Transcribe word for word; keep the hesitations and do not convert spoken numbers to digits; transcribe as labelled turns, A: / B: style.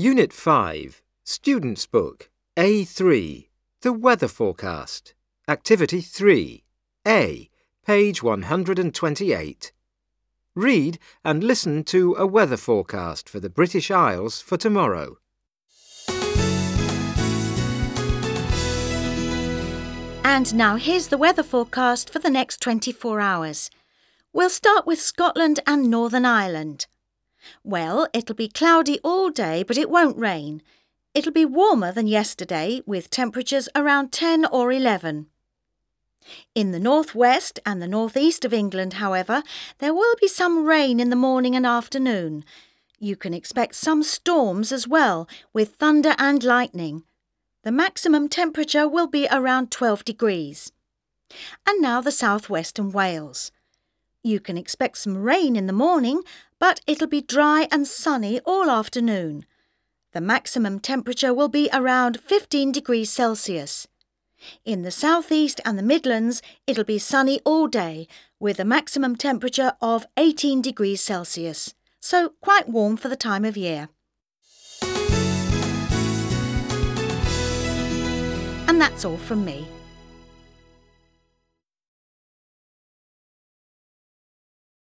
A: Unit five, Student's Book, A three, The Weather Forecast. Activity three, A, page one hundred twenty-eight. Read and listen to a weather forecast for the British Isles for tomorrow.
B: And now here's the weather forecast for the next twenty-four hours. We'll start with Scotland and Northern Ireland. Well, it'll be cloudy all day, but it won't rain. It'll be warmer than yesterday, with temperatures around ten or eleven. In the northwest and the northeast of England, however, there will be some rain in the morning and afternoon. You can expect some storms as well, with thunder and lightning. The maximum temperature will be around twelve degrees. And now the southwest and Wales. You can expect some rain in the morning, but it'll be dry and sunny all afternoon. The maximum temperature will be around fifteen degrees Celsius. In the southeast and the Midlands, it'll be sunny all day, with a maximum temperature of eighteen degrees Celsius, so quite warm for the time of year. And that's all from me.